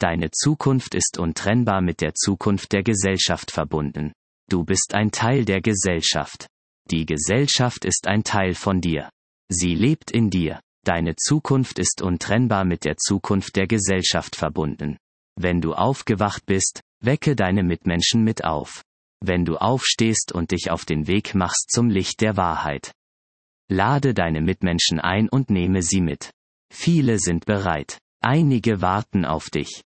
Deine Zukunft ist untrennbar mit der Zukunft der Gesellschaft verbunden. Du bist ein Teil der Gesellschaft. Die Gesellschaft ist ein Teil von dir. Sie lebt in dir. Deine Zukunft ist untrennbar mit der Zukunft der Gesellschaft verbunden. Wenn du aufgewacht bist, wecke deine Mitmenschen mit auf. Wenn du aufstehst und dich auf den Weg machst zum Licht der Wahrheit. Lade deine Mitmenschen ein und nehme sie mit. Viele sind bereit. Einige warten auf dich.